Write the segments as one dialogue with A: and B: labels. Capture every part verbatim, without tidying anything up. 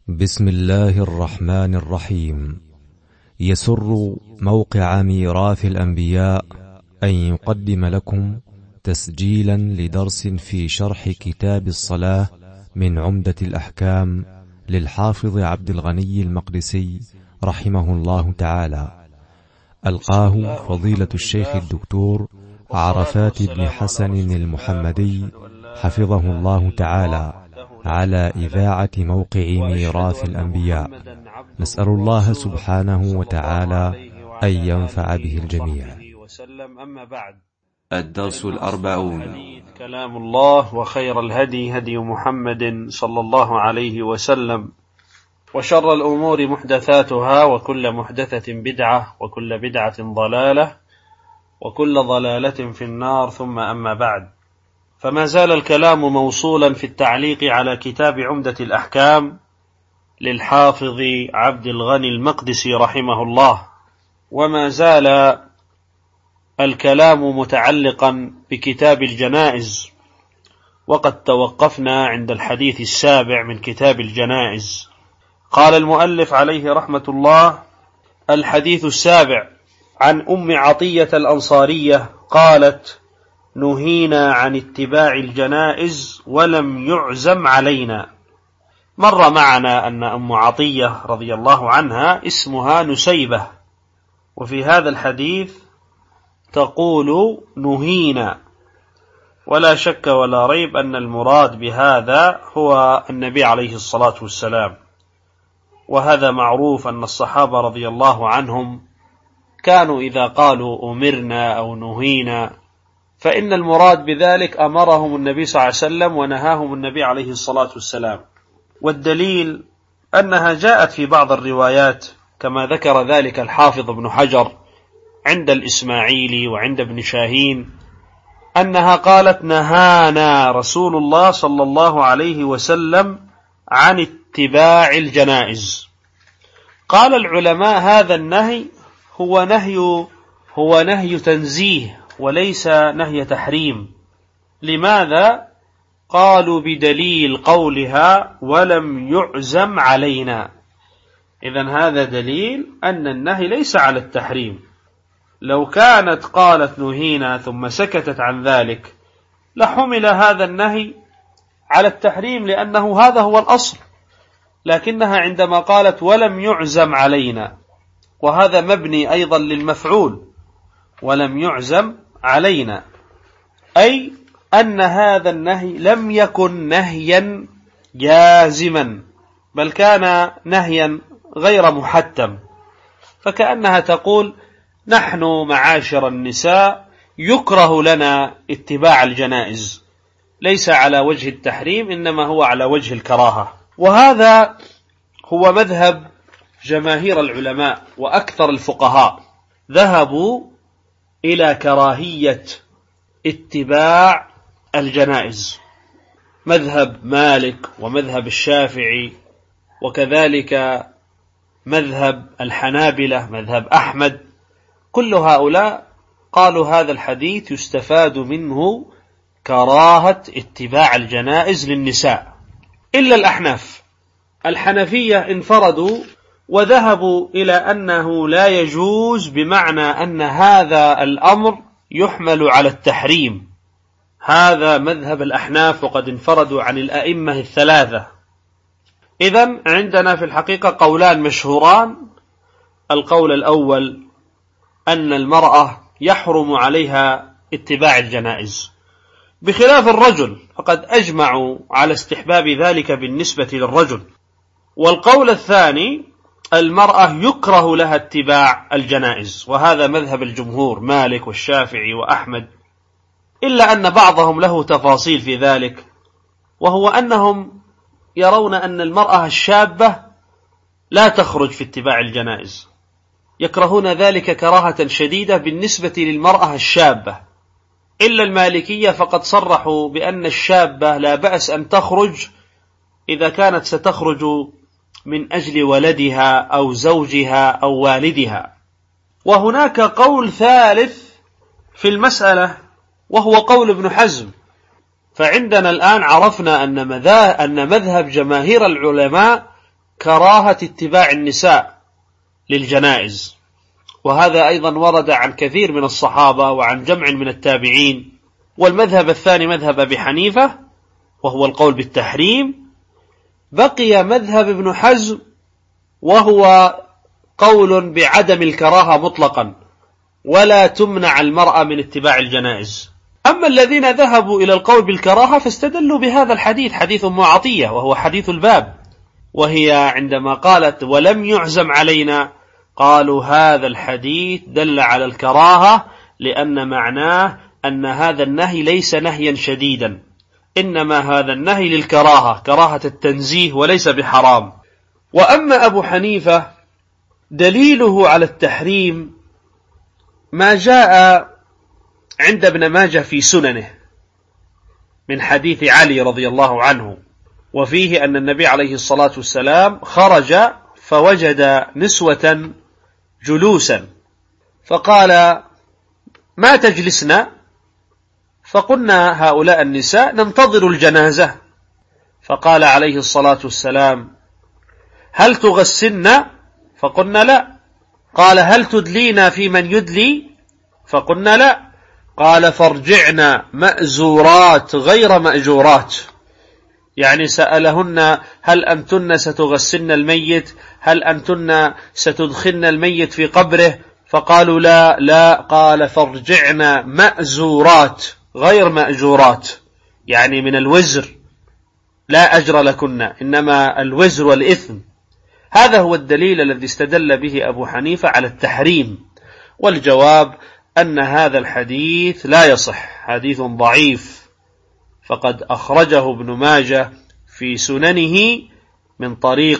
A: بسم الله الرحمن الرحيم. يسر موقع ميراث الأنبياء أن يقدم لكم تسجيلا لدرس في شرح كتاب الصلاة من عمدة الأحكام للحافظ عبد الغني المقدسي رحمه الله تعالى. ألقاه فضيلة الشيخ الدكتور عرفات بن حسن المحمدي حفظه الله تعالى على إذاعة موقع ميراث الأنبياء. نسأل الله سبحانه وتعالى أن ينفع به الجميع.
B: أما بعد،
C: الدرس الأربعون.
B: كلام الله، وخير الهدي هدي محمد صلى الله عليه وسلم، وشر الأمور محدثاتها، وكل محدثة بدعة، وكل بدعة ضلالة، وكل ضلالة في النار. ثم أما بعد، فما زال الكلام موصولا في التعليق على كتاب عمدة الأحكام للحافظ عبد الغني المقدسي رحمه الله، وما زال الكلام متعلقا بكتاب الجنائز، وقد توقفنا عند الحديث السابع من كتاب الجنائز. قال المؤلف عليه رحمة الله: الحديث السابع عن أم عطية الأنصارية قالت: نهينا عن اتباع الجنائز ولم يعزم علينا. مر معنا أن أم عطية رضي الله عنها اسمها نسيبة، وفي هذا الحديث تقول نهينا، ولا شك ولا ريب أن المراد بهذا هو النبي عليه الصلاة والسلام. وهذا معروف أن الصحابة رضي الله عنهم كانوا إذا قالوا أمرنا أو نهينا فإن المراد بذلك أمرهم النبي صلى الله عليه وسلم ونهاهم النبي عليه الصلاة والسلام. والدليل أنها جاءت في بعض الروايات كما ذكر ذلك الحافظ ابن حجر عند الإسماعيلي وعند ابن شاهين أنها قالت: نهانا رسول الله صلى الله عليه وسلم عن اتباع الجنائز. قال العلماء: هذا النهي هو نهي هو نهي تنزيه وليس نهي تحريم. لماذا؟ قالوا: بدليل قولها ولم يعزم علينا. إذن هذا دليل أن النهي ليس على التحريم. لو كانت قالت نهينا ثم سكتت عن ذلك لحمل هذا النهي على التحريم، لأنه هذا هو الأصل. لكنها عندما قالت ولم يعزم علينا، وهذا مبني أيضا للمفعول، ولم يعزم علينا، أي أن هذا النهي لم يكن نهيا جازما، بل كان نهيا غير محتم. فكأنها تقول: نحن معاشر النساء يكره لنا اتباع الجنائز، ليس على وجه التحريم، إنما هو على وجه الكراهة. وهذا هو مذهب جماهير العلماء وأكثر الفقهاء، ذهبوا إلى كراهية اتباع الجنائز، مذهب مالك ومذهب الشافعي، وكذلك مذهب الحنابلة، مذهب أحمد. كل هؤلاء قالوا هذا الحديث يستفاد منه كراهة اتباع الجنائز للنساء، إلا الأحناف. الحنفية انفردوا وذهبوا إلى أنه لا يجوز، بمعنى أن هذا الأمر يحمل على التحريم. هذا مذهب الأحناف، وقد انفردوا عن الأئمة الثلاثة. إذن عندنا في الحقيقة قولان مشهوران. القول الأول أن المرأة يحرم عليها اتباع الجنائز، بخلاف الرجل، فقد أجمعوا على استحباب ذلك بالنسبة للرجل. والقول الثاني: المرأة يكره لها اتباع الجنائز، وهذا مذهب الجمهور مالك والشافعي وأحمد، إلا أن بعضهم له تفاصيل في ذلك، وهو أنهم يرون أن المرأة الشابة لا تخرج في اتباع الجنائز، يكرهون ذلك كراهة شديدة بالنسبة للمرأة الشابة. إلا المالكية فقد صرحوا بأن الشابة لا بأس أن تخرج إذا كانت ستخرج من أجل ولدها أو زوجها أو والدها. وهناك قول ثالث في المسألة، وهو قول ابن حزم. فعندنا الآن عرفنا أن أن مذهب جماهير العلماء كراهة اتباع النساء للجنائز، وهذا أيضا ورد عن كثير من الصحابة وعن جمع من التابعين. والمذهب الثاني مذهب أبي حنيفة وهو القول بالتحريم. بقي مذهب ابن حزم وهو قول بعدم الكراهة مطلقا، ولا تمنع المرأة من اتباع الجنائز. أما الذين ذهبوا إلى القول بالكراهة فاستدلوا بهذا الحديث، حديث أم عطية وهو حديث الباب، وهي عندما قالت ولم يعزم علينا قالوا هذا الحديث دل على الكراهة، لأن معناه أن هذا النهي ليس نهيا شديدا، إنما هذا النهي للكراهة، كراهة التنزيه وليس بحرام. وأما أبو حنيفة دليله على التحريم ما جاء عند ابن ماجه في سننه من حديث علي رضي الله عنه، وفيه أن النبي عليه الصلاة والسلام خرج فوجد نسوة جلوسا فقال ما تجلسنا؟ فقلنا هؤلاء النساء ننتظر الجنازة. فقال عليه الصلاة والسلام هل تغسلنا؟ فقلنا لا. قال هل تدلينا في من يدلي؟ فقلنا لا. قال فارجعنا مأزورات غير مأجورات، يعني سألهن هل أنتن ستغسلن الميت؟ هل أنتن ستدخلن الميت في قبره؟ فقالوا لا لا. قال فارجعنا مأزورات غير مأجورات، يعني من الوزر لا أجر لكن، إنما الوزر والإثم. هذا هو الدليل الذي استدل به أبو حنيفة على التحريم. والجواب أن هذا الحديث لا يصح، حديث ضعيف، فقد أخرجه ابن ماجه في سننه من طريق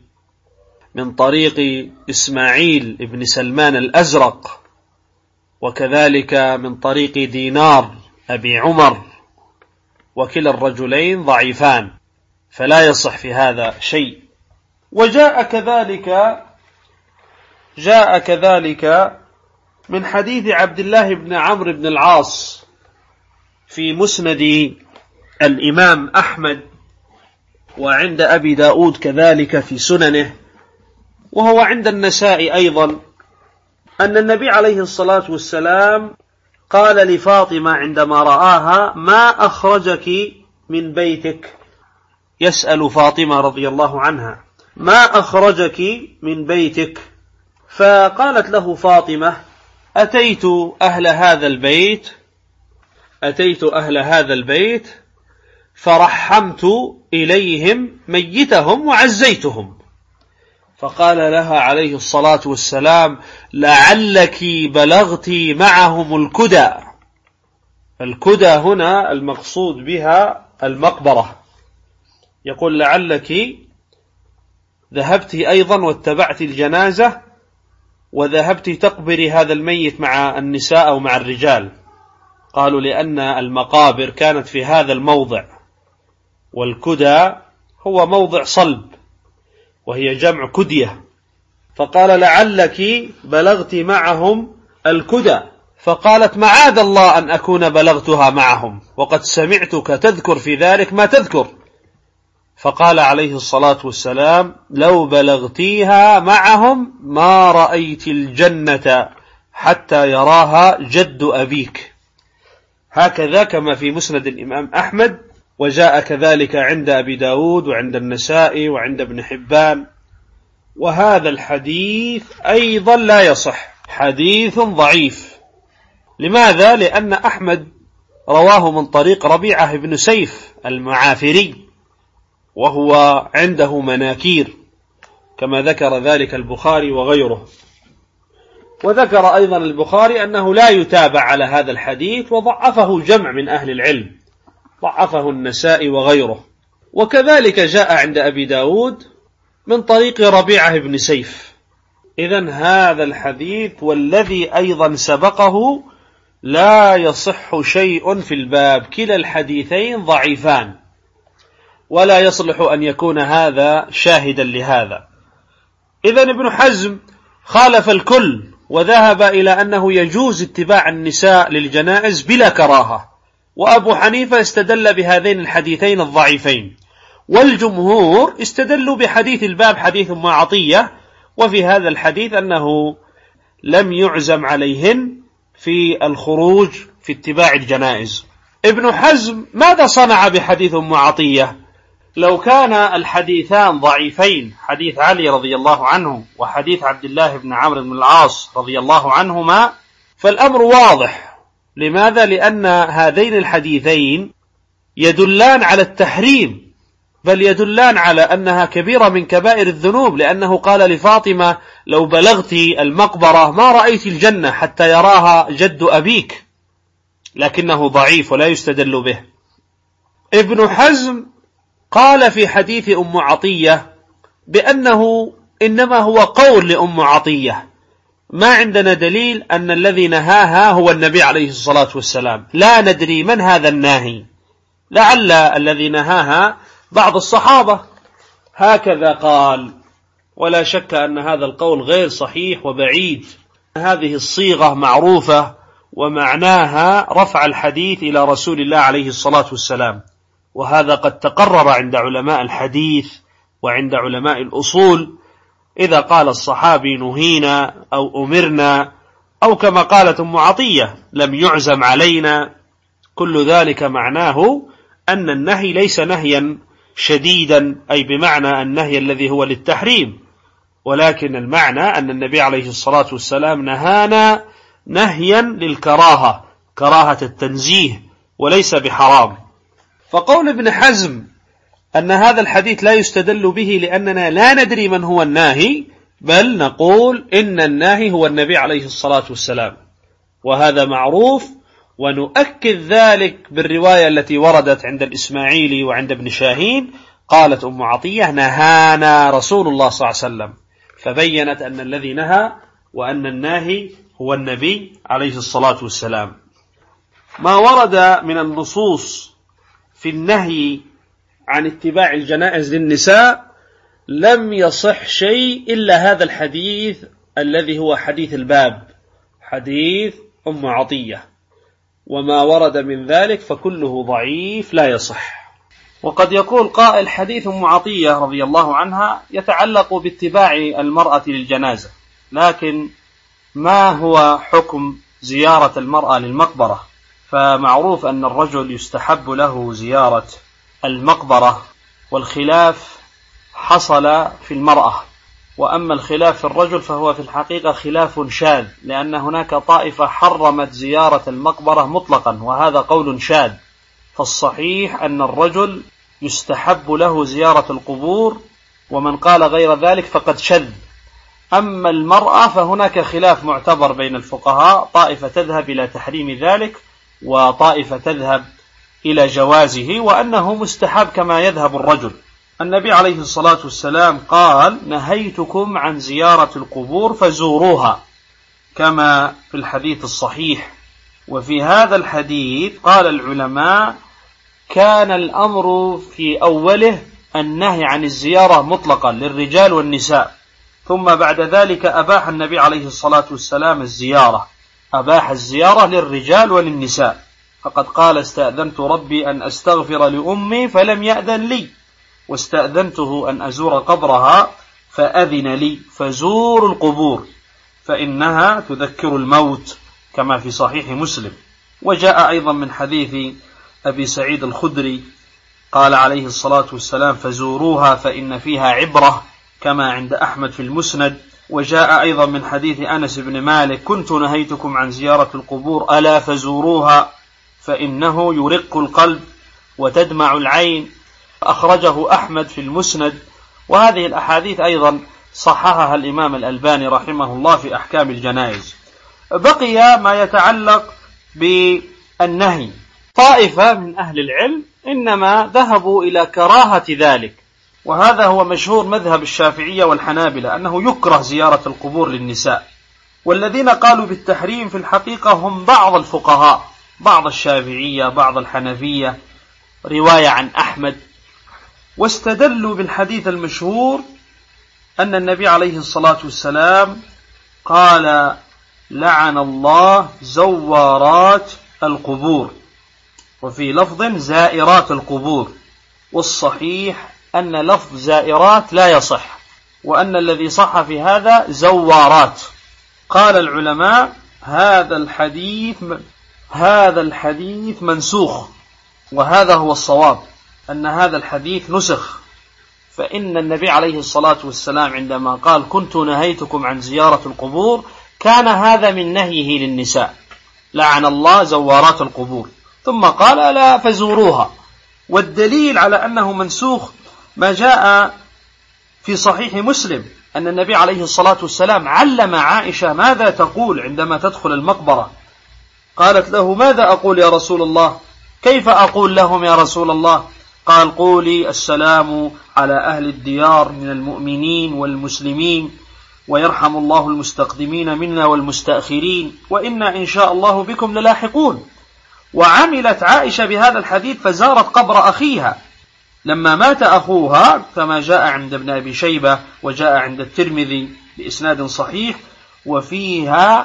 B: من طريق إسماعيل ابن سلمان الأزرق، وكذلك من طريق دينار أبي عمر، وكلا الرجلين ضعيفان، فلا يصح في هذا شيء. وجاء كذلك جاء كذلك من حديث عبد الله بن عمرو بن العاص في مسند الإمام أحمد وعند أبي داود كذلك في سننه، وهو عند النساء أيضا، أن النبي عليه الصلاة والسلام قال لفاطمة عندما رآها ما أخرجك من بيتك؟ يسأل فاطمة رضي الله عنها ما أخرجك من بيتك؟ فقالت له فاطمة أتيت أهل هذا البيت أتيت أهل هذا البيت فرحمت إليهم ميتهم وعزيتهم. فقال لها عليه الصلاة والسلام لعلك بلغت معهم الكدى. الكدى هنا المقصود بها المقبرة. يقول لعلك ذهبت أيضا واتبعت الجنازة وذهبت تقبري هذا الميت مع النساء أو مع الرجال. قالوا لأن المقابر كانت في هذا الموضع، والكدى هو موضع صلب وهي جمع كدية. فقال لعلك بلغت معهم الكدى. فقالت معاذ الله أن أكون بلغتها معهم، وقد سمعتك تذكر في ذلك ما تذكر. فقال عليه الصلاة والسلام لو بلغتيها معهم ما رأيت الجنة حتى يراها جد أبيك. هكذا كما في مسند الإمام أحمد، وجاء كذلك عند أبي داود وعند النسائي وعند ابن حبان. وهذا الحديث أيضا لا يصح، حديث ضعيف. لماذا؟ لأن أحمد رواه من طريق ربيعة بن سيف المعافري، وهو عنده مناكير كما ذكر ذلك البخاري وغيره. وذكر أيضا البخاري أنه لا يتابع على هذا الحديث، وضعفه جمع من أهل العلم، ضعفه النسائي وغيره. وكذلك جاء عند أبي داود من طريق ربيعة بن سيف. إذن هذا الحديث والذي أيضا سبقه لا يصح شيء في الباب، كلا الحديثين ضعيفان، ولا يصلح أن يكون هذا شاهدا لهذا. إذن ابن حزم خالف الكل وذهب إلى أنه يجوز اتباع النساء للجنائز بلا كراهة، وأبو حنيفة استدل بهذين الحديثين الضعيفين. والجمهور استدلوا بحديث الباب حديث أم عطية، وفي هذا الحديث أنه لم يعزم عليهن في الخروج في اتباع الجنائز. ابن حزم ماذا صنع بحديث أم عطية؟ لو كان الحديثان ضعيفين، حديث علي رضي الله عنه وحديث عبد الله بن عمرو بن العاص رضي الله عنهما، فالأمر واضح. لماذا؟ لأن هذين الحديثين يدلان على التحريم، بل يدلان على أنها كبيرة من كبائر الذنوب، لأنه قال لفاطمة لو بلغت المقبرة ما رأيت الجنة حتى يراها جد أبيك، لكنه ضعيف ولا يستدل به. ابن حزم قال في حديث أم عطية بأنه إنما هو قول لأم عطية، ما عندنا دليل أن الذي نهاها هو النبي عليه الصلاة والسلام، لا ندري من هذا الناهي، لعل الذي نهاها بعض الصحابة، هكذا قال. ولا شك أن هذا القول غير صحيح وبعيد. هذه الصيغة معروفة ومعناها رفع الحديث إلى رسول الله عليه الصلاة والسلام، وهذا قد تقرر عند علماء الحديث وعند علماء الأصول. إذا قال الصحابي نهينا أو أمرنا، أو كما قالت أم عطية لم يعزم علينا، كل ذلك معناه أن النهي ليس نهيا شديدا، أي بمعنى النهي الذي هو للتحريم، ولكن المعنى أن النبي عليه الصلاة والسلام نهانا نهيا للكراهة، كراهة التنزيه، وليس بحرام. فقول ابن حزم أن هذا الحديث لا يستدل به لأننا لا ندري من هو الناهي، بل نقول إن الناهي هو النبي عليه الصلاة والسلام، وهذا معروف، ونؤكد ذلك بالرواية التي وردت عند الإسماعيلي وعند ابن شاهين، قالت أم عطية نهانا رسول الله صلى الله عليه وسلم، فبينت أن الذي نهى وأن الناهي هو النبي عليه الصلاة والسلام. ما ورد من النصوص في النهي عن اتباع الجنائز للنساء لم يصح شيء إلا هذا الحديث الذي هو حديث الباب، حديث أم عطية، وما ورد من ذلك فكله ضعيف لا يصح. وقد يقول قائل حديث أم عطية رضي الله عنها يتعلق باتباع المرأة للجنازة، لكن ما هو حكم زيارة المرأة للمقبرة؟ فمعروف أن الرجل يستحب له زيارة المقبرة، والخلاف حصل في المرأة، وأما الخلاف في الرجل فهو في الحقيقة خلاف شاذ، لأن هناك طائفة حرمت زيارة المقبرة مطلقا، وهذا قول شاذ. فالصحيح أن الرجل يستحب له زيارة القبور، ومن قال غير ذلك فقد شذ. أما المرأة فهناك خلاف معتبر بين الفقهاء، طائفة تذهب إلى تحريم ذلك وطائفة تذهب إلى جوازه، وأنه مستحب كما يذهب الرجل. النبي عليه الصلاة والسلام قال نهيتكم عن زيارة القبور فزوروها، كما في الحديث الصحيح. وفي هذا الحديث قال العلماء كان الأمر في أوله النهي عن الزيارة مطلقا للرجال والنساء، ثم بعد ذلك أباح النبي عليه الصلاة والسلام الزيارة، أباح الزيارة للرجال وللنساء، فقد قال استأذنت ربي أن أستغفر لأمي فلم يأذن لي، واستأذنته أن أزور قبرها فأذن لي، فزوروا القبور فإنها تذكر الموت، كما في صحيح مسلم. وجاء أيضا من حديث أبي سعيد الخدري قال عليه الصلاة والسلام فزوروها فإن فيها عبرة، كما عند أحمد في المسند. وجاء أيضا من حديث أنس بن مالك كنت نهيتكم عن زيارة القبور ألا فزوروها فإنه يرق القلب وتدمع العين، أخرجه أحمد في المسند. وهذه الأحاديث أيضا صححها الإمام الألباني رحمه الله في أحكام الجنائز. بقي ما يتعلق بالنهي، طائفة من أهل العلم إنما ذهبوا إلى كراهة ذلك، وهذا هو مشهور مذهب الشافعية والحنابلة أنه يكره زيارة القبور للنساء، والذين قالوا بالتحريم في الحقيقة هم بعض الفقهاء، بعض الشافعية بعض الحنفية، رواية عن أحمد. واستدلوا بالحديث المشهور أن النبي عليه الصلاة والسلام قال لعن الله زوارات القبور، وفي لفظ زائرات القبور. والصحيح أن لفظ زائرات لا يصح، وأن الذي صح في هذا زوارات. قال العلماء هذا الحديث هذا الحديث منسوخ، وهذا هو الصواب، أن هذا الحديث نسخ. فإن النبي عليه الصلاة والسلام عندما قال كنت نهيتكم عن زيارة القبور كان هذا من نهيه للنساء، لعن الله زوارات القبور، ثم قال لا فزوروها. والدليل على أنه منسوخ ما جاء في صحيح مسلم أن النبي عليه الصلاة والسلام علم عائشة ماذا تقول عندما تدخل المقبرة. قالت له ماذا أقول يا رسول الله؟ كيف أقول لهم يا رسول الله؟ قال قولي السلام على أهل الديار من المؤمنين والمسلمين، ويرحم الله المستقدمين منا والمستأخرين، وإنا إن شاء الله بكم للاحقون. وعملت عائشة بهذا الحديث فزارت قبر أخيها لما مات أخوها، كما جاء عند ابن أبي شيبة وجاء عند الترمذي بإسناد صحيح. وفيها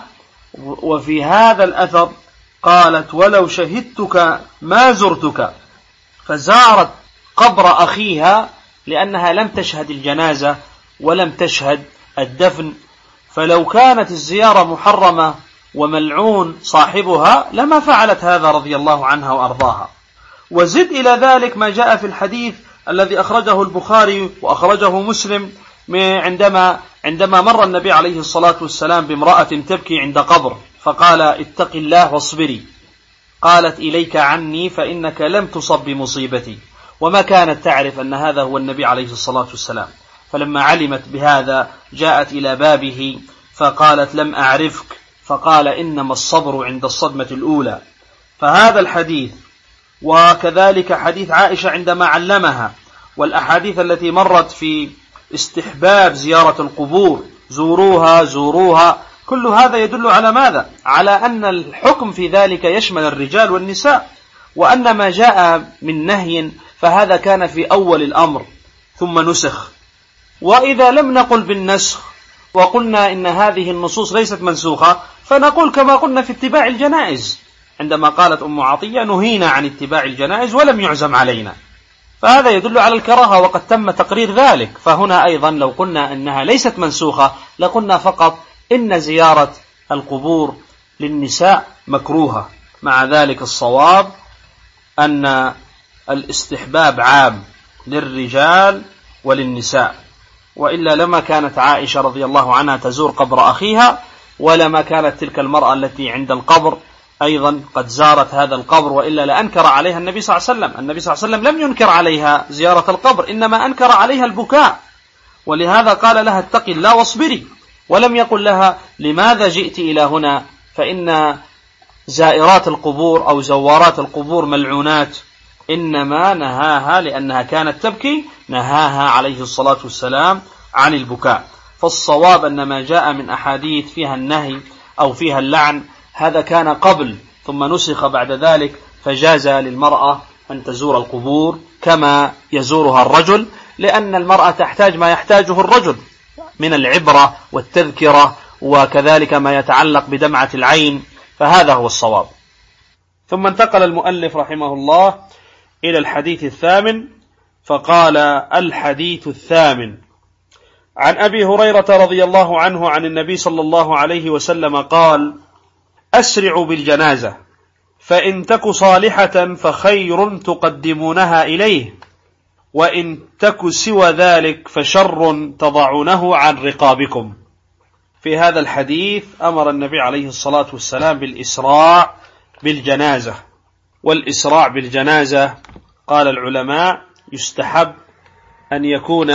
B: وفي هذا الأثر قالت ولو شهدتك ما زرتك، فزارت قبر أخيها لأنها لم تشهد الجنازة ولم تشهد الدفن. فلو كانت الزيارة محرمة وملعون صاحبها لما فعلت هذا رضي الله عنها وأرضاها. وزد إلى ذلك ما جاء في الحديث الذي أخرجه البخاري وأخرجه مسلم عندما عندما مر النبي عليه الصلاة والسلام بامرأة تبكي عند قبر فقال اتق الله واصبري، قالت إليك عني فإنك لم تصب بمصيبتي، وما كانت تعرف أن هذا هو النبي عليه الصلاة والسلام. فلما علمت بهذا جاءت إلى بابه فقالت لم أعرفك، فقال إنما الصبر عند الصدمة الأولى. فهذا الحديث وكذلك حديث عائشة عندما علمها، والأحاديث التي مرت في استحباب زيارة القبور زوروها زوروها، كل هذا يدل على ماذا؟ على أن الحكم في ذلك يشمل الرجال والنساء، وأن ما جاء من نهي فهذا كان في أول الأمر ثم نسخ. وإذا لم نقل بالنسخ وقلنا إن هذه النصوص ليست منسوخة، فنقول كما قلنا في اتباع الجنائز عندما قالت أم عطية نهينا عن اتباع الجنائز ولم يعزم علينا، فهذا يدل على الكراهة وقد تم تقرير ذلك. فهنا أيضا لو قلنا أنها ليست منسوخة لقلنا فقط إن زيارة القبور للنساء مكروهة. مع ذلك الصواب أن الاستحباب عام للرجال وللنساء، وإلا لما كانت عائشة رضي الله عنها تزور قبر أخيها، ولما كانت تلك المرأة التي عند القبر أيضا قد زارت هذا القبر، وإلا لأنكر عليها النبي صلى الله عليه وسلم. النبي صلى الله عليه وسلم لم ينكر عليها زيارة القبر، إنما أنكر عليها البكاء، ولهذا قال لها اتقي الله واصبري، ولم يقل لها لماذا جئت إلى هنا، فإن زائرات القبور أو زوارات القبور ملعونات، إنما نهاها لأنها كانت تبكي، نهاها عليه الصلاة والسلام عن البكاء. فالصواب أن ما جاء من أحاديث فيها النهي أو فيها اللعن هذا كان قبل ثم نسخ بعد ذلك، فجاز للمرأة أن تزور القبور كما يزورها الرجل، لأن المرأة تحتاج ما يحتاجه الرجل من العبرة والتذكرة، وكذلك ما يتعلق بدمعة العين، فهذا هو الصواب. ثم انتقل المؤلف رحمه الله إلى الحديث الثامن، فقال الحديث الثامن عن أبي هريرة رضي الله عنه عن النبي صلى الله عليه وسلم قال أسرعوا بالجنازة فإن تك صالحة فخير تقدمونها إليه، وإن تك سوى ذلك فشر تضعونه عن رقابكم. في هذا الحديث أمر النبي عليه الصلاة والسلام بالإسراع بالجنازة. والإسراع بالجنازة قال العلماء يستحب أن يكون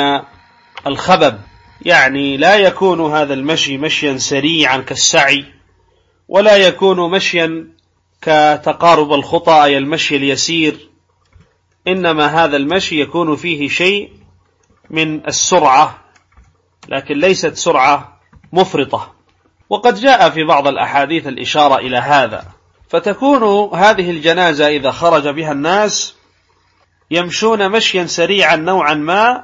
B: الخبب، يعني لا يكون هذا المشي مشيا سريعا كالسعي، ولا يكون مشيا كتقارب الخطى أي المشي اليسير، إنما هذا المشي يكون فيه شيء من السرعة، لكن ليست سرعة مفرطة. وقد جاء في بعض الأحاديث الإشارة إلى هذا، فتكون هذه الجنازة إذا خرج بها الناس يمشون مشيا سريعا نوعا ما،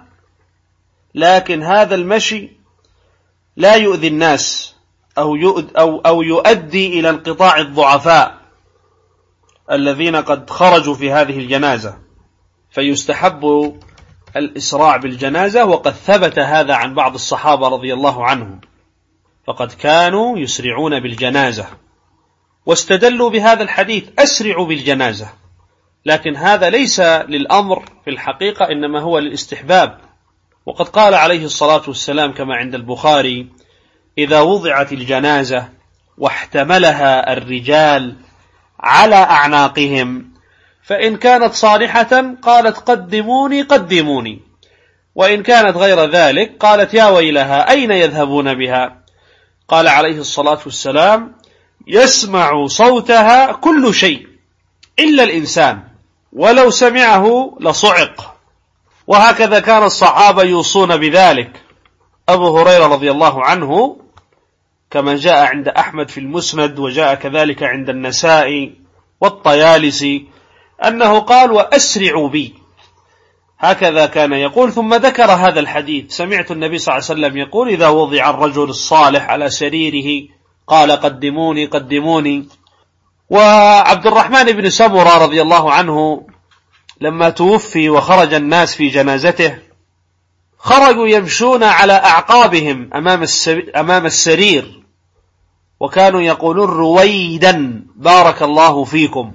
B: لكن هذا المشي لا يؤذي الناس أو أو أو يؤدي إلى انقطاع الضعفاء الذين قد خرجوا في هذه الجنازة. فيستحب الإسراع بالجنازة، وقد ثبت هذا عن بعض الصحابة رضي الله عنهم، فقد كانوا يسرعون بالجنازة، واستدلوا بهذا الحديث أسرعوا بالجنازة، لكن هذا ليس للأمر في الحقيقة، إنما هو للاستحباب. وقد قال عليه الصلاة والسلام كما عند البخاري: إذا وضعت الجنازة واحتملها الرجال على أعناقهم فإن كانت صالحة قالت قدموني قدموني، وإن كانت غير ذلك قالت يا ويلها أين يذهبون بها؟ قال عليه الصلاة والسلام: يسمع صوتها كل شيء إلا الإنسان، ولو سمعه لصعق. وهكذا كان الصحابة يوصون بذلك. أبو هريرة رضي الله عنه كما جاء عند أحمد في المسند، وجاء كذلك عند النسائي والطيالسي، أنه قال: وأسرعوا بي. هكذا كان يقول. ثم ذكر هذا الحديث: سمعت النبي صلى الله عليه وسلم يقول: إذا وضع الرجل الصالح على سريره قال قدموني قدموني. وعبد الرحمن بن سمرة رضي الله عنه لما توفي وخرج الناس في جنازته، خرجوا يمشون على أعقابهم أمام السرير، وكانوا يقولون: رويدا بارك الله فيكم.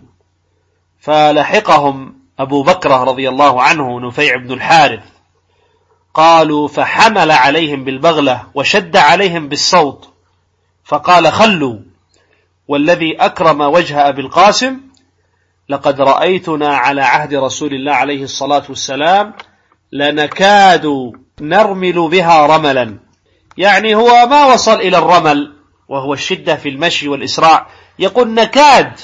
B: فلحقهم أبو بكر رضي الله عنه نفيع بن الحارث، قالوا: فحمل عليهم بالبغلة وشد عليهم بالصوت، فقال: خلوا، والذي أكرم وجه أبي القاسم لقد رأيتنا على عهد رسول الله عليه الصلاة والسلام لنكاد نرمل بها رملا، يعني هو ما وصل إلى الرمل وهو الشدة في المشي والإسراع، يقول نكاد،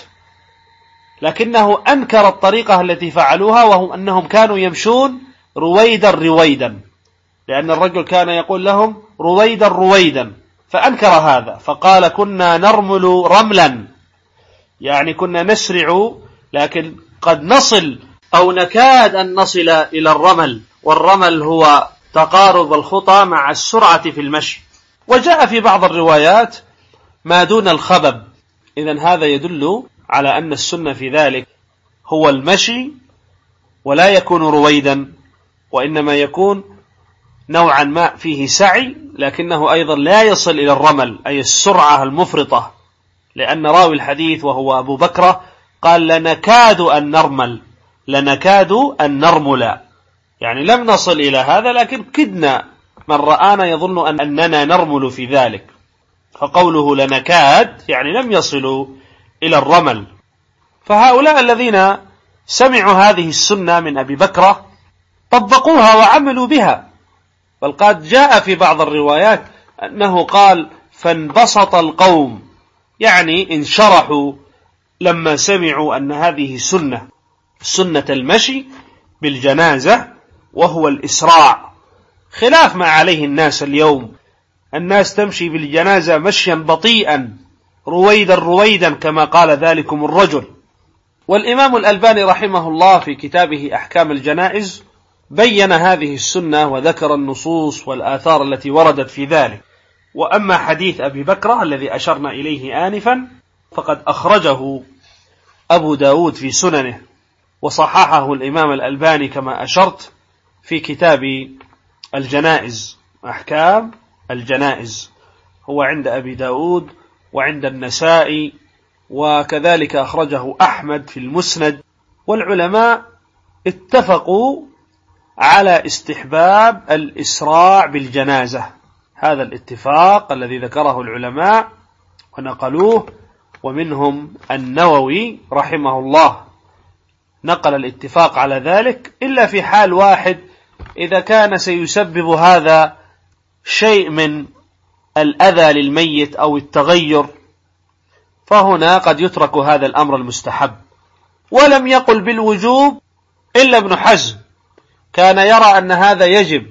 B: لكنه أنكر الطريقة التي فعلوها، وهم أنهم كانوا يمشون رويدا رويدا، لأن الرجل كان يقول لهم رويدا رويدا، فأنكر هذا، فقال: كنا نرمل رملا، يعني كنا نسرع لكن قد نصل أو نكاد أن نصل إلى الرمل، والرمل هو تقارب الخطى مع السرعة في المشي. وجاء في بعض الروايات ما دون الخبب. إذن هذا يدل على أن السنة في ذلك هو المشي، ولا يكون رويدا، وإنما يكون نوعا ما فيه سعي، لكنه أيضا لا يصل إلى الرمل أي السرعة المفرطة، لأن راوي الحديث وهو أبو بكر قال: لنكاد أن نرمل، لنكاد أن نرمل، يعني لم نصل إلى هذا، لكن كدنا، من رآنا يظن أننا نرمل في ذلك، فقوله لنكاد يعني لم يصلوا إلى الرمل. فهؤلاء الذين سمعوا هذه السنة من أبي بكر طبقوها وعملوا بها، بل قد جاء في بعض الروايات أنه قال: فانبسط القوم، يعني انشرحوا لما سمعوا أن هذه سنة، سنة المشي بالجنازة وهو الإسراع، خلاف ما عليه الناس اليوم. الناس تمشي بالجنازة مشيا بطيئا رويدا رويدا كما قال ذلكم الرجل. والإمام الألباني رحمه الله في كتابه أحكام الجنائز بين هذه السنة وذكر النصوص والآثار التي وردت في ذلك. وأما حديث أبي بكر الذي أشرنا إليه آنفا فقد أخرجه أبو داود في سننه، وصححه الإمام الألباني كما أشرت في كتاب الجنائز، أحكام الجنائز، هو عند أبي داود وعند النسائي، وكذلك أخرجه أحمد في المسند. والعلماء اتفقوا على استحباب الإسراع بالجنازة، هذا الاتفاق الذي ذكره العلماء ونقلوه، ومنهم النووي رحمه الله نقل الاتفاق على ذلك، إلا في حال واحد، إذا كان سيسبب هذا شيء من الأذى للميت أو التغير، فهنا قد يترك هذا الأمر المستحب. ولم يقل بالوجوب إلا ابن حزم، كان يرى أن هذا يجب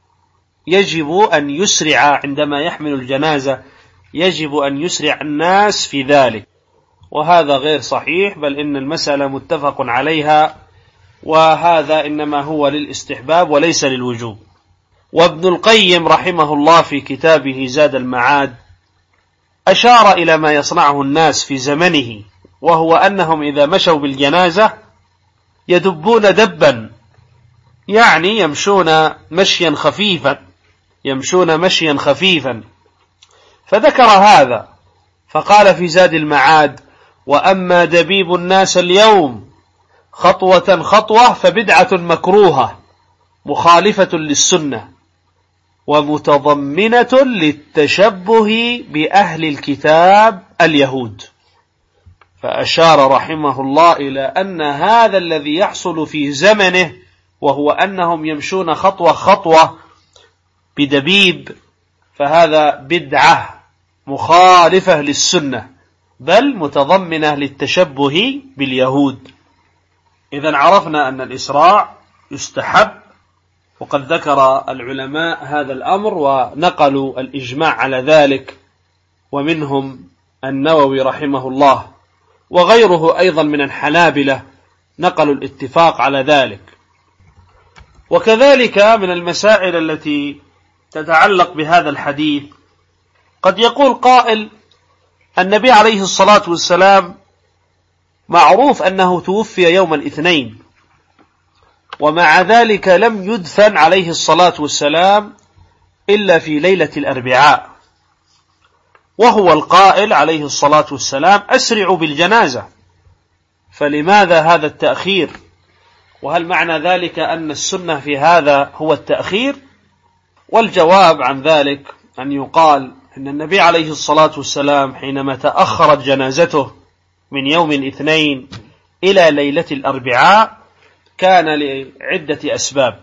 B: يجب أن يسرع عندما يحمل الجنازة، يجب أن يسرع الناس في ذلك، وهذا غير صحيح، بل إن المسألة متفق عليها، وهذا إنما هو للاستحباب وليس للوجوب. وابن القيم رحمه الله في كتابه زاد المعاد أشار إلى ما يصنعه الناس في زمنه، وهو أنهم إذا مشوا بالجنازة يدبون دبا يعني يمشون مشيا خفيفا يمشون مشيا خفيفا فذكر هذا فقال في زاد المعاد: وأما دبيب الناس اليوم خطوة خطوة فبدعة مكروهة مخالفة للسنة ومتضمنة للتشبه بأهل الكتاب اليهود. فأشار رحمه الله إلى أن هذا الذي يحصل في زمنه، وهو أنهم يمشون خطوة خطوة بدبيب، فهذا بدعة مخالفة للسنة بل متضمنة للتشبه باليهود. إذن عرفنا أن الإسراع يستحب، وقد ذكر العلماء هذا الأمر ونقلوا الإجماع على ذلك، ومنهم النووي رحمه الله وغيره أيضا من الحنابلة نقلوا الاتفاق على ذلك. وكذلك من المسائل التي تتعلق بهذا الحديث، قد يقول قائل: النبي عليه الصلاة والسلام معروف أنه توفي يوم الاثنين، ومع ذلك لم يدفن عليه الصلاة والسلام إلا في ليلة الأربعاء، وهو القائل عليه الصلاة والسلام: أسرعوا بالجنازة، فلماذا هذا التأخير؟ وهل معنى ذلك أن السنة في هذا هو التأخير؟ والجواب عن ذلك أن يقال أن النبي عليه الصلاة والسلام حينما تأخرت جنازته من يوم الاثنين إلى ليلة الأربعاء كان لعدة أسباب،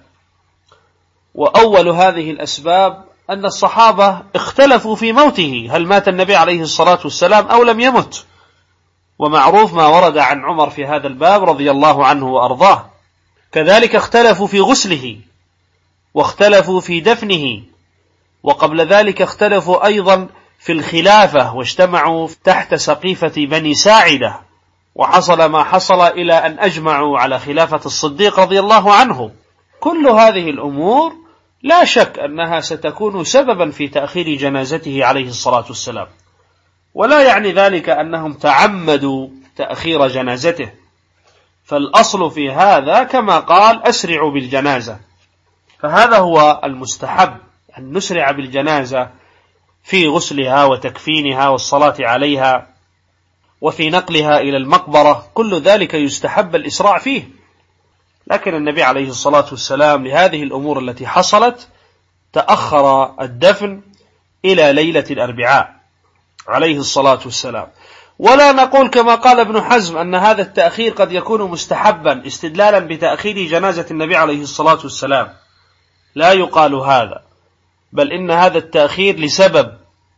B: وأول هذه الأسباب أن الصحابة اختلفوا في موته، هل مات النبي عليه الصلاة والسلام أو لم يمت؟ ومعروف ما ورد عن عمر في هذا الباب رضي الله عنه وأرضاه. كذلك اختلفوا في غسله، واختلفوا في دفنه، وقبل ذلك اختلفوا أيضا في الخلافة، واجتمعوا تحت سقيفة بني ساعدة، وحصل ما حصل إلى أن أجمعوا على خلافة الصديق رضي الله عنه. كل هذه الأمور لا شك أنها ستكون سببا في تأخير جنازته عليه الصلاة والسلام، ولا يعني ذلك أنهم تعمدوا تأخير جنازته، فالأصل في هذا كما قال: أسرعوا بالجنازة. فهذا هو المستحب، أن نسرع بالجنازة في غسلها وتكفينها والصلاة عليها وفي نقلها إلى المقبرة، كل ذلك يستحب الإسراع فيه. لكن النبي عليه الصلاة والسلام لهذه الأمور التي حصلت تأخر الدفن إلى ليلة الأربعاء عليه الصلاة والسلام. ولا نقول كما قال ابن حزم أن هذا التأخير قد يكون مستحبا استدلالا بتأخير جنازة النبي عليه الصلاة والسلام، لا يقال هذا، بل إن هذا التأخير لسبب.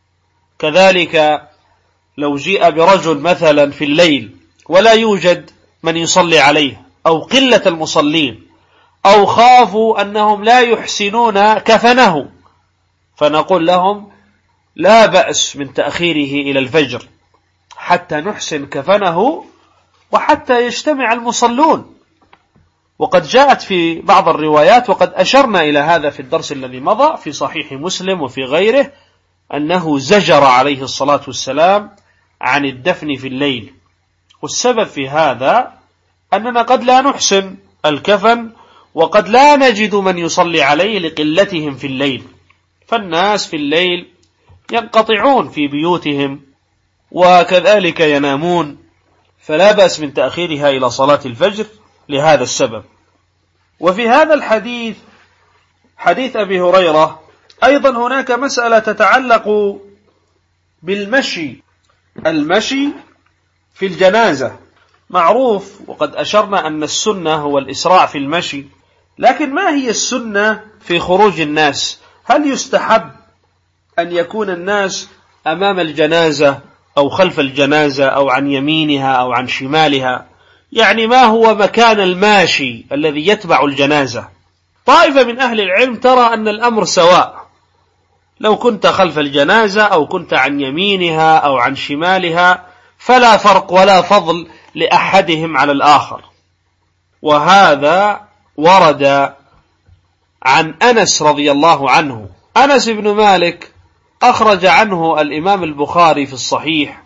B: كذلك لو جيء برجل مثلا في الليل ولا يوجد من يصلي عليه، أو قلة المصلين، أو خافوا أنهم لا يحسنون كفنه، فنقول لهم: لا بأس من تأخيره إلى الفجر حتى نحسن كفنه وحتى يجتمع المصلون. وقد جاءت في بعض الروايات، وقد أشرنا إلى هذا في الدرس الذي مضى في صحيح مسلم وفي غيره، أنه زجر عليه الصلاة والسلام عن الدفن في الليل. والسبب في هذا أننا قد لا نحسن الكفن، وقد لا نجد من يصلي عليه لقلتهم في الليل، فالناس في الليل ينقطعون في بيوتهم وكذلك ينامون، فلا بأس من تأخيرها إلى صلاة الفجر لهذا السبب. وفي هذا الحديث، حديث أبي هريرة، أيضا هناك مسألة تتعلق بالمشي، المشي في الجنازة معروف، وقد أشرنا أن السنة هو الإسراع في المشي، لكن ما هي السنة في خروج الناس؟ هل يستحب أن يكون الناس أمام الجنازة أو خلف الجنازة أو عن يمينها أو عن شمالها؟ يعني ما هو مكان الماشي الذي يتبع الجنازة؟ طائفة من أهل العلم ترى أن الأمر سواء، لو كنت خلف الجنازة أو كنت عن يمينها أو عن شمالها فلا فرق ولا فضل لأحدهم على الآخر. وهذا ورد عن أنس رضي الله عنه. أنس بن مالك أخرج عنه الإمام البخاري في الصحيح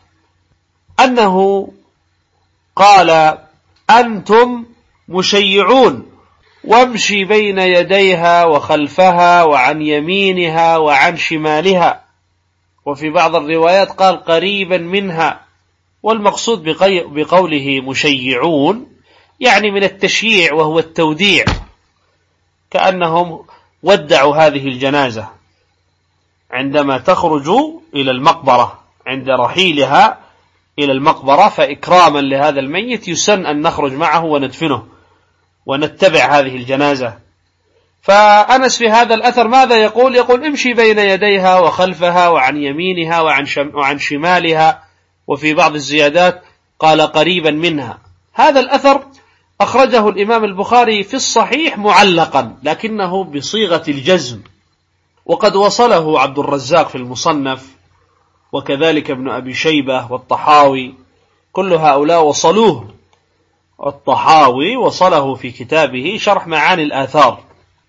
B: أنه قال: أنتم مشيعون وامشي بين يديها وخلفها وعن يمينها وعن شمالها. وفي بعض الروايات قال قريبا منها، والمقصود بقوله مشيعون يعني من التشييع وهو التوديع، كأنهم ودعوا هذه الجنازة عندما تخرج إلى المقبرة عند رحيلها إلى المقبرة، فإكراما لهذا الميت يسن أن نخرج معه وندفنه ونتبع هذه الجنازة. فأنس في هذا الأثر ماذا يقول؟ يقول امشي بين يديها وخلفها وعن يمينها وعن, شم وعن شمالها، وفي بعض الزيادات قال قريبا منها. هذا الأثر أخرجه الإمام البخاري في الصحيح معلقا لكنه بصيغة الجزم، وقد وصله عبد الرزاق في المصنف، وكذلك ابن أبي شيبة والطحاوي، كل هؤلاء وصلوه. الطحاوي وصله في كتابه شرح معاني الآثار.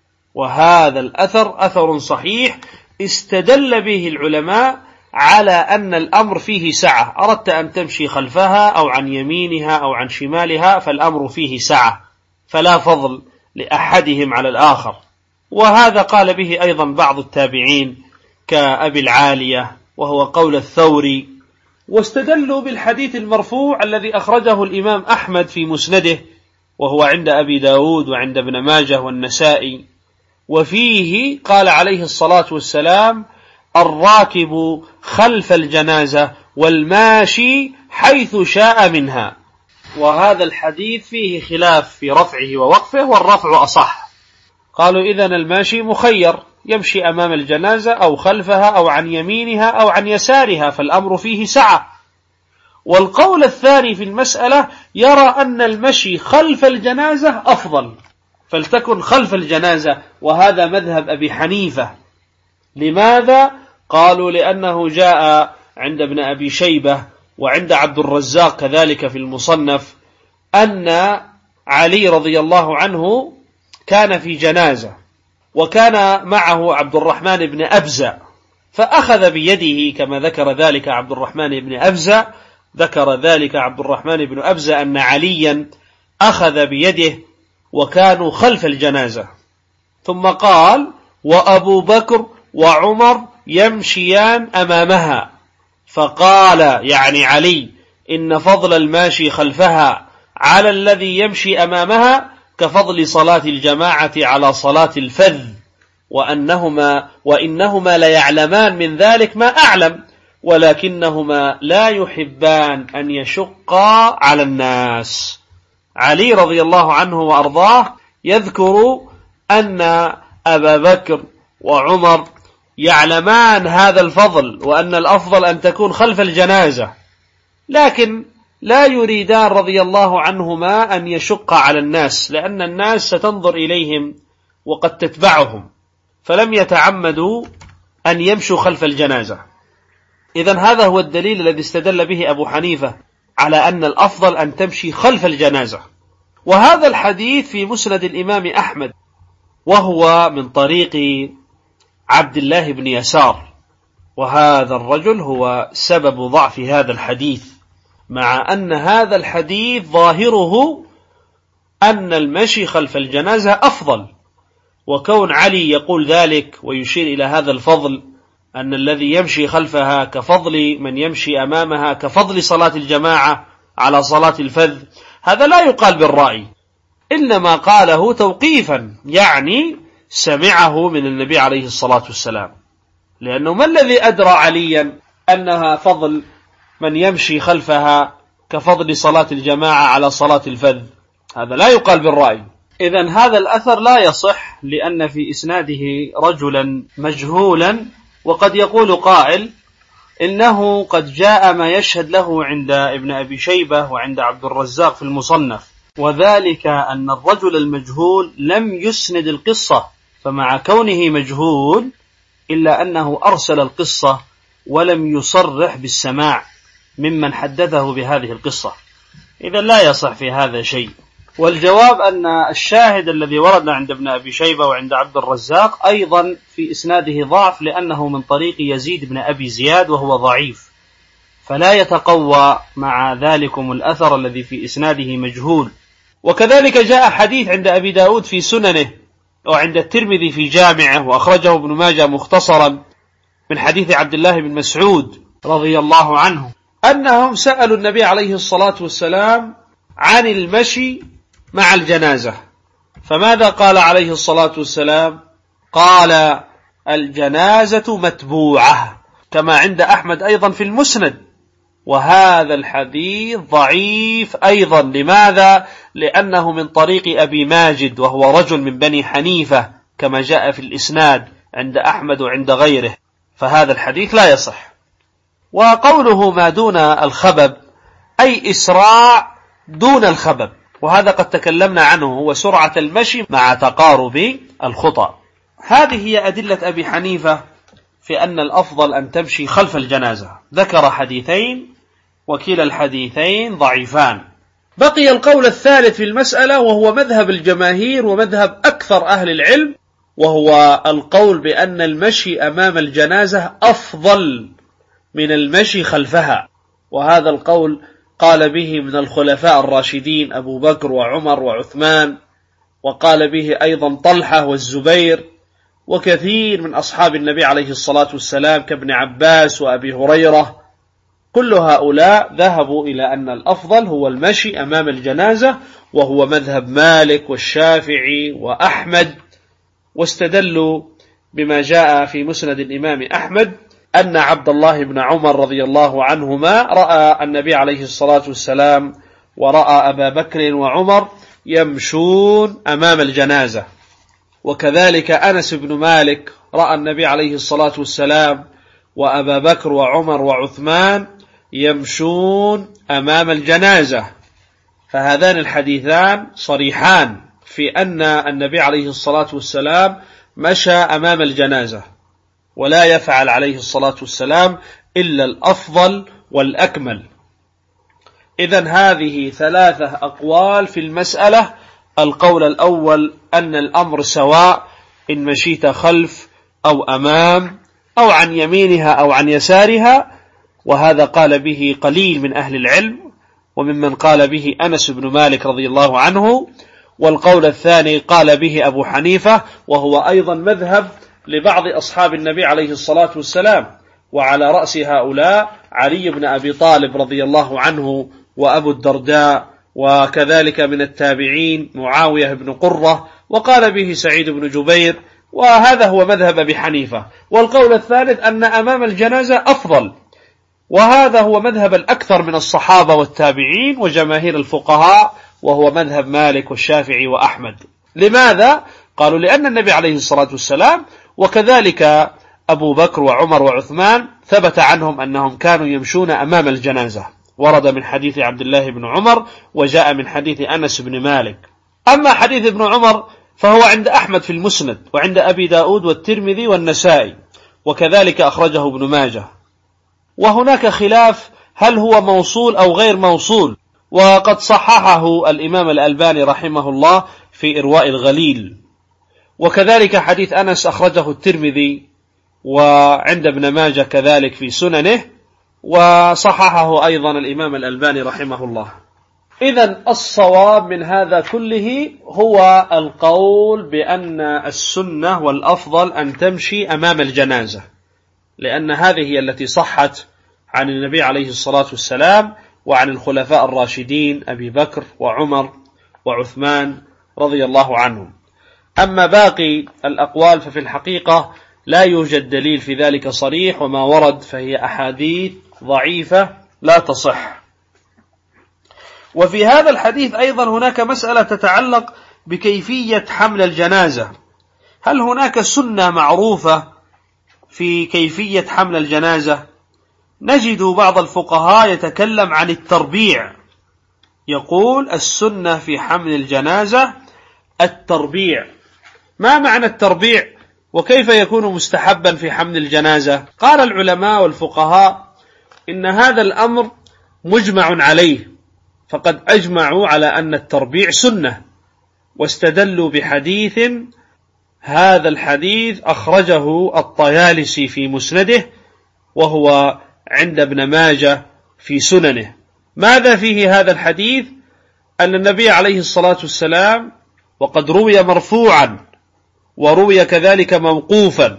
B: وهذا الأثر أثر صحيح استدل به العلماء على أن الأمر فيه سعة. أردت أن تمشي خلفها أو عن يمينها أو عن شمالها فالأمر فيه سعة، فلا فضل لأحدهم على الآخر. وهذا قال به أيضا بعض التابعين كأبي العالية، وهو قول الثوري. واستدلوا بالحديث المرفوع الذي أخرجه الإمام أحمد في مسنده، وهو عند أبي داود وعند ابن ماجه والنسائي، وفيه قال عليه الصلاة والسلام: الراكب خلف الجنازة والماشي حيث شاء منها. وهذا الحديث فيه خلاف في رفعه ووقفه، والرفع أصح. قالوا إذن الماشي مخير، يمشي أمام الجنازة أو خلفها أو عن يمينها أو عن يسارها، فالأمر فيه سعة. والقول الثاني في المسألة يرى أن المشي خلف الجنازة أفضل، فلتكن خلف الجنازة، وهذا مذهب أبي حنيفة. لماذا؟ قالوا لأنه جاء عند ابن أبي شيبة وعند عبد الرزاق كذلك في المصنف أن علي رضي الله عنه كان في جنازة، وكان معه عبد الرحمن بن أبزة، فأخذ بيده كما ذكر ذلك عبد الرحمن بن أبزة ذكر ذلك عبد الرحمن بن أبزة أن عليا أخذ بيده وكانوا خلف الجنازة. ثم قال: وأبو بكر وعمر يمشيان أمامها، فقال يعني علي: إن فضل الماشي خلفها على الذي يمشي أمامها كفضل صلاة الجماعة على صلاة الفذ، وأنهما وإنهما ليعلمان من ذلك ما أعلم، ولكنهما لا يحبان أن يشقا على الناس. علي رضي الله عنه وأرضاه يذكر أن أبا بكر وعمر يعلمان هذا الفضل، وأن الأفضل أن تكون خلف الجنازة، لكن لا يريدان رضي الله عنهما أن يشق على الناس، لأن الناس ستنظر إليهم وقد تتبعهم، فلم يتعمدوا أن يمشوا خلف الجنازة. إذن هذا هو الدليل الذي استدل به أبو حنيفة على أن الأفضل أن تمشي خلف الجنازة. وهذا الحديث في مسند الإمام أحمد، وهو من طريق عبد الله بن يسار، وهذا الرجل هو سبب ضعف هذا الحديث، مع أن هذا الحديث ظاهره أن المشي خلف الجنازة أفضل، وكون علي يقول ذلك ويشير إلى هذا الفضل، أن الذي يمشي خلفها كفضل من يمشي أمامها كفضل صلاة الجماعة على صلاة الفذ، هذا لا يقال بالرأي، إنما قاله توقيفا، يعني سمعه من النبي عليه الصلاة والسلام. لأنه ما الذي أدرى عليا أنها فضل من يمشي خلفها كفضل صلاة الجماعة على صلاة الفذ؟ هذا لا يقال بالرأي. إذن هذا الأثر لا يصح، لأن في إسناده رجلا مجهولا، وقد يقول قائل إنه قد جاء ما يشهد له عند ابن أبي شيبة وعند عبد الرزاق في المصنف، وذلك أن الرجل المجهول لم يسند القصة، فمع كونه مجهول إلا أنه أرسل القصة ولم يصرح بالسماع ممن حدثه بهذه القصة، إذا لا يصح في هذا شيء. والجواب أن الشاهد الذي ورد عند ابن أبي شيبة وعند عبد الرزاق أيضا في إسناده ضعف، لأنه من طريق يزيد بن أبي زياد وهو ضعيف، فلا يتقوى مع ذلكم الأثر الذي في إسناده مجهول. وكذلك جاء حديث عند أبي داود في سننه وعند الترمذي في جامعه، وأخرجه ابن ماجه مختصرا من حديث عبد الله بن مسعود رضي الله عنه أنهم سألوا النبي عليه الصلاة والسلام عن المشي مع الجنازة، فماذا قال عليه الصلاة والسلام؟ قال: الجنازة متبوعة، كما عند أحمد أيضا في المسند. وهذا الحديث ضعيف أيضا. لماذا؟ لأنه من طريق أبي ماجد، وهو رجل من بني حنيفة كما جاء في الإسناد عند أحمد وعند غيره، فهذا الحديث لا يصح. وقوله ما دون الخبب أي إسراع دون الخبب، وهذا قد تكلمنا عنه، هو سرعة المشي مع تقارب الخطى. هذه هي أدلة أبي حنيفة في أن الأفضل أن تمشي خلف الجنازة. ذكر حديثين وكلا الحديثين ضعيفان. بقي القول الثالث في المسألة، وهو مذهب الجماهير ومذهب أكثر أهل العلم، وهو القول بأن المشي أمام الجنازة أفضل من المشي خلفها. وهذا القول قال به من الخلفاء الراشدين أبو بكر وعمر وعثمان، وقال به أيضا طلحة والزبير وكثير من أصحاب النبي عليه الصلاة والسلام كابن عباس وأبي هريرة. كل هؤلاء ذهبوا إلى أن الأفضل هو المشي أمام الجنازة، وهو مذهب مالك والشافعي وأحمد، واستدلوا بما جاء في مسند الإمام أحمد أن عبد الله بن عمر رضي الله عنهما رأى النبي عليه الصلاة والسلام ورأى أبا بكر وعمر يمشون أمام الجنازة، وكذلك أنس بن مالك رأى النبي عليه الصلاة والسلام وأبا بكر وعمر وعثمان يمشون أمام الجنازة. فهذان الحديثان صريحان في أن النبي عليه الصلاة والسلام مشى أمام الجنازة، ولا يفعل عليه الصلاة والسلام إلا الأفضل والأكمل. إذن هذه ثلاثة أقوال في المسألة. القول الأول أن الأمر سواء إن مشيت خلف أو أمام أو عن يمينها أو عن يسارها، وهذا قال به قليل من أهل العلم، وممن قال به أنس بن مالك رضي الله عنه. والقول الثاني قال به أبو حنيفة، وهو أيضا مذهب لبعض أصحاب النبي عليه الصلاة والسلام، وعلى رأس هؤلاء علي بن أبي طالب رضي الله عنه وأبو الدرداء، وكذلك من التابعين معاوية بن قرة، وقال به سعيد بن جبير، وهذا هو مذهب أبي حنيفة. والقول الثالث أن أمام الجنازة أفضل، وهذا هو مذهب الأكثر من الصحابة والتابعين وجماهير الفقهاء، وهو مذهب مالك والشافعي وأحمد. لماذا؟ قالوا لأن النبي عليه الصلاة والسلام وكذلك أبو بكر وعمر وعثمان ثبت عنهم أنهم كانوا يمشون أمام الجنازة، ورد من حديث عبد الله بن عمر وجاء من حديث أنس بن مالك. أما حديث ابن عمر فهو عند أحمد في المسند، وعند أبي داود والترمذي والنسائي، وكذلك أخرجه ابن ماجه. وهناك خلاف هل هو موصول أو غير موصول، وقد صححه الإمام الألباني رحمه الله في إرواء الغليل. وكذلك حديث أنس أخرجه الترمذي وعند ابن ماجه كذلك في سننه، وصححه أيضا الإمام الألباني رحمه الله. إذن الصواب من هذا كله هو القول بأن السنة والأفضل أن تمشي أمام الجنازة، لأن هذه هي التي صحت عن النبي عليه الصلاة والسلام وعن الخلفاء الراشدين أبي بكر وعمر وعثمان رضي الله عنهم. أما باقي الأقوال ففي الحقيقة لا يوجد دليل في ذلك صريح، وما ورد فهي أحاديث ضعيفة لا تصح. وفي هذا الحديث أيضا هناك مسألة تتعلق بكيفية حمل الجنازة. هل هناك سنة معروفة في كيفية حمل الجنازة؟ نجد بعض الفقهاء يتكلم عن التربيع، يقول السنة في حمل الجنازة التربيع. ما معنى التربيع؟ وكيف يكون مستحبا في حمل الجنازة؟ قال العلماء والفقهاء إن هذا الأمر مجمع عليه، فقد أجمعوا على أن التربيع سنة، واستدلوا بحديث، هذا الحديث أخرجه الطيالسي في مسنده، وهو عند ابن ماجه في سننه. ماذا فيه هذا الحديث؟ أن النبي عليه الصلاة والسلام، وقد روي مرفوعا وروي كذلك موقوفا،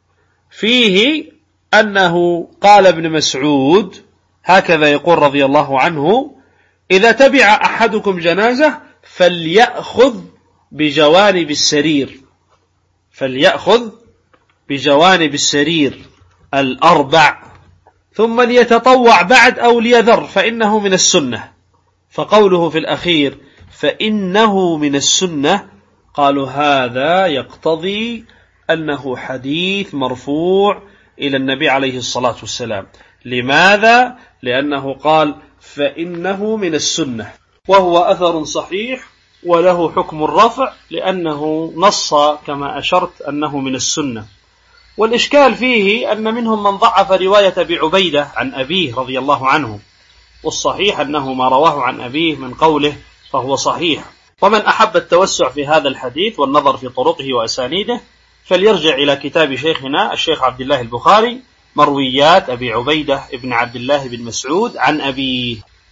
B: فيه أنه قال ابن مسعود هكذا يقول رضي الله عنه: إذا تبع أحدكم جنازة فليأخذ بجوانب السرير فليأخذ بجوانب السرير الأربع ثم ليتطوع بعد أو ليذر فإنه من السنة. فقوله في الأخير فإنه من السنة، قالوا هذا يقتضي أنه حديث مرفوع إلى النبي عليه الصلاة والسلام. لماذا؟ لأنه قال فإنه من السنة، وهو أثر صحيح وله حكم الرفع لأنه نص كما أشرت أنه من السنة. والإشكال فيه أن منهم من ضعف رواية أبي عبيدة عن أبيه رضي الله عنه، والصحيح أنه ما رواه عن أبيه من قوله فهو صحيح. ومن أحب التوسع في هذا الحديث والنظر في طرقه وأسانيده فليرجع إلى كتاب شيخنا الشيخ عبد الله البخاري مرويات أبي عبيدة ابن عبد الله بن مسعود عن أبيه.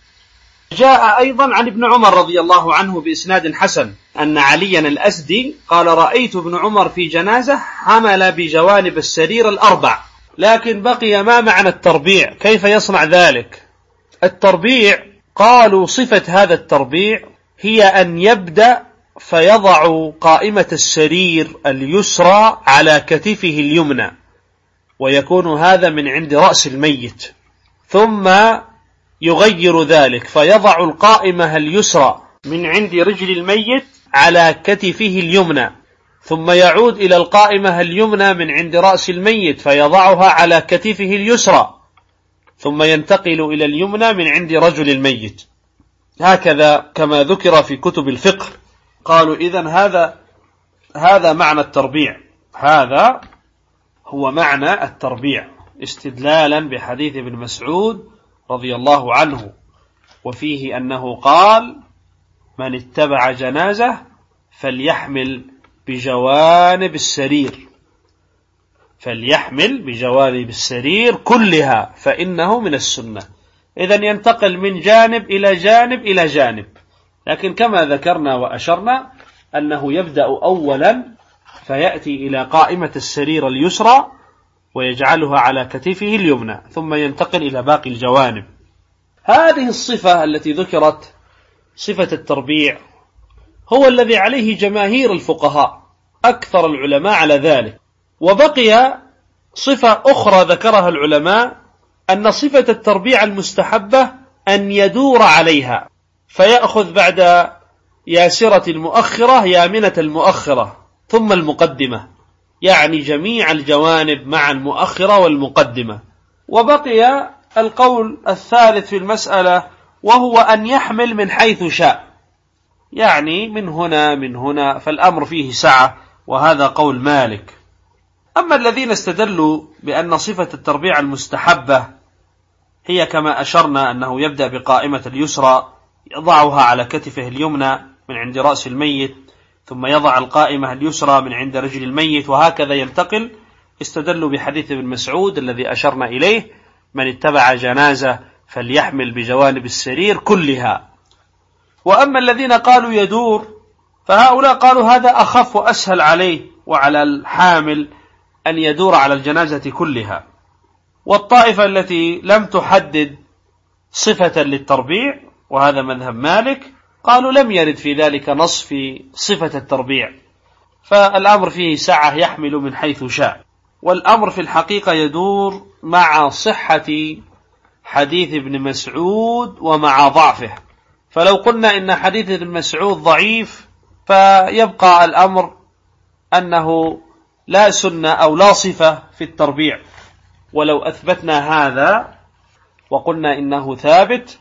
B: جاء أيضا عن ابن عمر رضي الله عنه بإسناد حسن أن عليا الأسدي قال: رأيت ابن عمر في جنازة حمل بجوانب السرير الأربع. لكن بقي ما معنى التربيع؟ كيف يصنع ذلك؟ التربيع قالوا صفة هذا التربيع هي أن يبدأ فيضع قائمة السرير اليسرى على كتفه اليمنى، ويكون هذا من عند رأس الميت، ثم يغير ذلك فيضع القائمة اليسرى من عند رجل الميت على كتفه اليمنى، ثم يعود إلى القائمة اليمنى من عند رأس الميت فيضعها على كتفه اليسرى، ثم ينتقل إلى اليمنى من عند رجل الميت، هكذا كما ذكر في كتب الفقه. قالوا إذن هذا هذا معنى التربيع، هذا هو معنى التربيع، استدلالا بحديث ابن مسعود رضي الله عنه، وفيه أنه قال: من اتبع جنازة فليحمل بجوانب السرير فليحمل بجوانب السرير كلها فإنه من السنة. إذن ينتقل من جانب إلى جانب إلى جانب، لكن كما ذكرنا وأشرنا أنه يبدأ أولا فيأتي إلى قائمة السرير اليسرى ويجعلها على كتفه اليمنى، ثم ينتقل إلى باقي الجوانب. هذه الصفة التي ذكرت، صفة التربيع، هو الذي عليه جماهير الفقهاء، أكثر العلماء على ذلك. وبقي صفة أخرى ذكرها العلماء، أن صفة التربيع المستحبة أن يدور عليها فيأخذ بعد ياسرة المؤخرة يامنة المؤخرة ثم المقدمة، يعني جميع الجوانب مع المؤخرة والمقدمة. وبقي القول الثالث في المسألة، وهو أن يحمل من حيث شاء، يعني من هنا من هنا، فالأمر فيه سعة، وهذا قول مالك. أما الذين استدلوا بأن صفة التربيع المستحبة هي كما أشرنا أنه يبدأ بقائمة اليسرى يضعها على كتفه اليمنى من عند رأس الميت، ثم يضع القائمة اليسرى من عند رجل الميت، وهكذا ينتقل، استدلوا بحديث ابن مسعود الذي أشرنا إليه: من اتبع جنازة فليحمل بجوانب السرير كلها. وأما الذين قالوا يدور فهؤلاء قالوا هذا أخف وأسهل عليه وعلى الحامل أن يدور على الجنازة كلها. والطائفة التي لم تحدد صفة للتربيع، وهذا مذهب مالك، قالوا لم يرد في ذلك نص في صفة التربيع، فالأمر فيه سعة، يحمل من حيث شاء. والأمر في الحقيقة يدور مع صحة حديث ابن مسعود ومع ضعفه. فلو قلنا إن حديث ابن مسعود ضعيف فيبقى الأمر أنه لا سنة أو لا صفة في التربيع. ولو أثبتنا هذا وقلنا إنه ثابت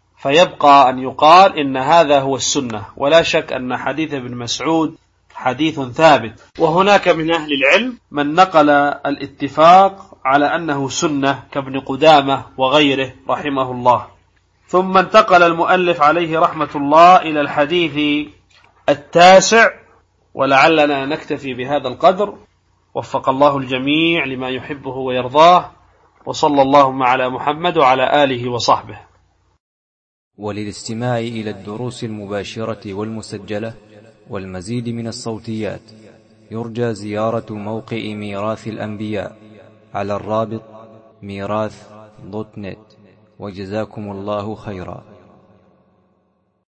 B: فيبقى أن يقال إن هذا هو السنة. ولا شك أن حديث ابن مسعود حديث ثابت. وهناك من أهل العلم من نقل الاتفاق على أنه سنة كابن قدامة وغيره رحمه الله. ثم انتقل المؤلف عليه رحمة الله إلى الحديث التاسع، ولعلنا نكتفي بهذا القدر. وفق الله الجميع لما يحبه ويرضاه، وصلى اللهم على محمد وعلى آله وصحبه.
A: وللاستماع إلى الدروس المباشرة والمسجلة والمزيد من الصوتيات يرجى زيارة موقع ميراث الأنبياء على الرابط ميراث دوت نت. وجزاكم الله خيرا.